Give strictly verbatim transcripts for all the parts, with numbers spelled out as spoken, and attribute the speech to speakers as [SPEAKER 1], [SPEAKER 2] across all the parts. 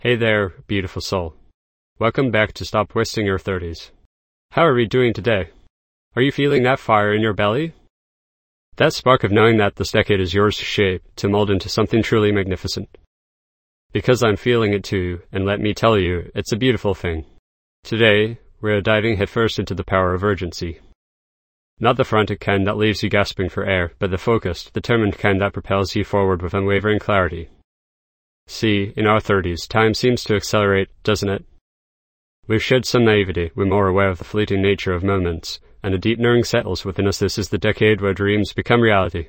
[SPEAKER 1] Hey there, beautiful soul. Welcome back to Stop Wasting Your thirties. How are we doing today? Are you feeling that fire in your belly? That spark of knowing that this decade is yours to shape, to mold into something truly magnificent. Because I'm feeling it too, and let me tell you, it's a beautiful thing. Today, we're diving headfirst into the power of urgency. Not the frantic kind that leaves you gasping for air, but the focused, determined kind that propels you forward with unwavering clarity. See, in our thirties, time seems to accelerate, doesn't it? We've shed some naivety, we're more aware of the fleeting nature of moments, and a deep knowing settles within us this is the decade where dreams become reality.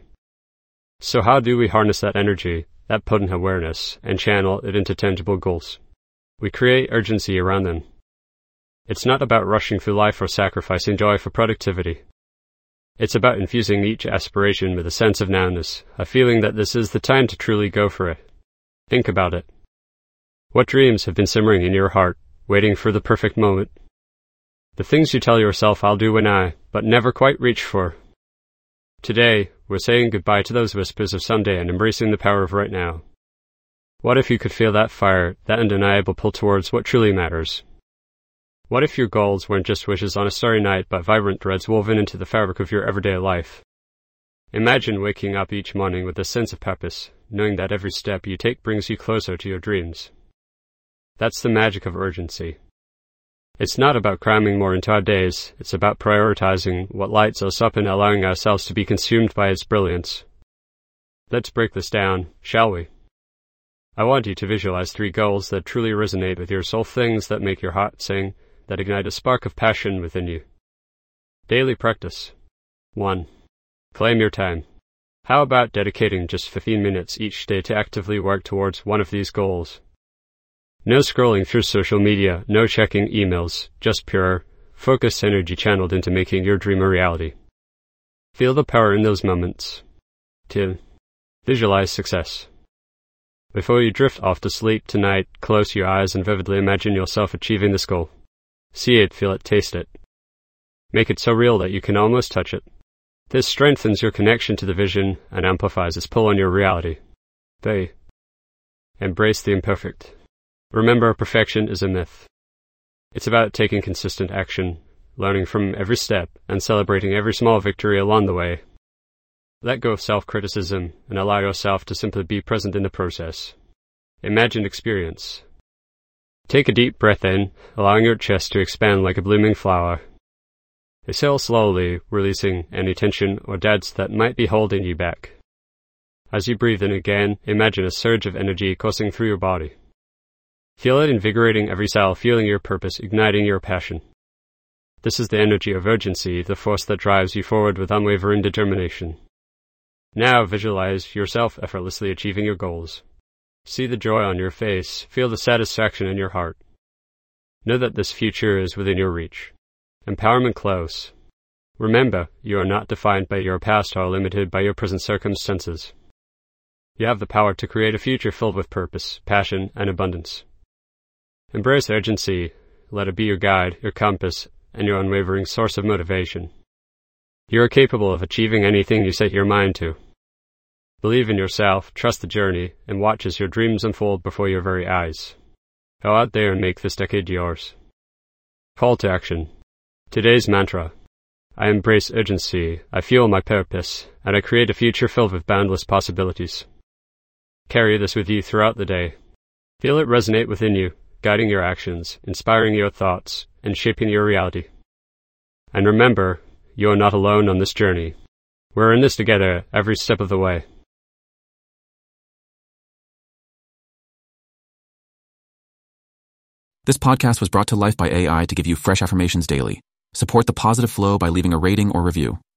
[SPEAKER 1] So how do we harness that energy, that potent awareness, and channel it into tangible goals? We create urgency around them. It's not about rushing through life or sacrificing joy for productivity. It's about infusing each aspiration with a sense of nowness, a feeling that this is the time to truly go for it. Think about it. What dreams have been simmering in your heart, waiting for the perfect moment? The things you tell yourself I'll do when I, but never quite reach for. Today, we're saying goodbye to those whispers of someday and embracing the power of right now. What if you could feel that fire, that undeniable pull towards what truly matters? What if your goals weren't just wishes on a starry night, but vibrant threads woven into the fabric of your everyday life? Imagine waking up each morning with a sense of purpose, knowing that every step you take brings you closer to your dreams. That's the magic of urgency. It's not about cramming more into our days, it's about prioritizing what lights us up and allowing ourselves to be consumed by its brilliance. Let's break this down, shall we? I want you to visualize three goals that truly resonate with your soul, things that make your heart sing, that ignite a spark of passion within you. Daily practice. one. Claim your time. How about dedicating just fifteen minutes each day to actively work towards one of these goals? No scrolling through social media, no checking emails, just pure, focused energy channeled into making your dream a reality. Feel the power in those moments. two. Visualize success. Before you drift off to sleep tonight, close your eyes and vividly imagine yourself achieving this goal. See it, feel it, taste it. Make it so real that you can almost touch it. This strengthens your connection to the vision and amplifies its pull on your reality. three. Embrace the imperfect. Remember, perfection is a myth. It's about taking consistent action, learning from every step, and celebrating every small victory along the way. Let go of self-criticism and allow yourself to simply be present in the process. Imagine experience. Take a deep breath in, allowing your chest to expand like a blooming flower. Exhale slowly, releasing any tension or doubts that might be holding you back. As you breathe in again, imagine a surge of energy coursing through your body. Feel it invigorating every cell, fueling your purpose, igniting your passion. This is the energy of urgency, the force that drives you forward with unwavering determination. Now visualize yourself effortlessly achieving your goals. See the joy on your face, feel the satisfaction in your heart. Know that this future is within your reach. Empowerment close. Remember, you are not defined by your past or limited by your present circumstances. You have the power to create a future filled with purpose, passion, and abundance. Embrace urgency. Let it be your guide, your compass, and your unwavering source of motivation. You are capable of achieving anything you set your mind to. Believe in yourself, trust the journey, and watch as your dreams unfold before your very eyes. Go out there and make this decade yours. Call to action. Today's mantra. I embrace urgency, I fuel my purpose, and I create a future filled with boundless possibilities. Carry this with you throughout the day. Feel it resonate within you, guiding your actions, inspiring your thoughts, and shaping your reality. And remember, you are not alone on this journey. We're in this together every step of the way.
[SPEAKER 2] This podcast was brought to life by A I to give you fresh affirmations daily. Support the positive flow by leaving a rating or review.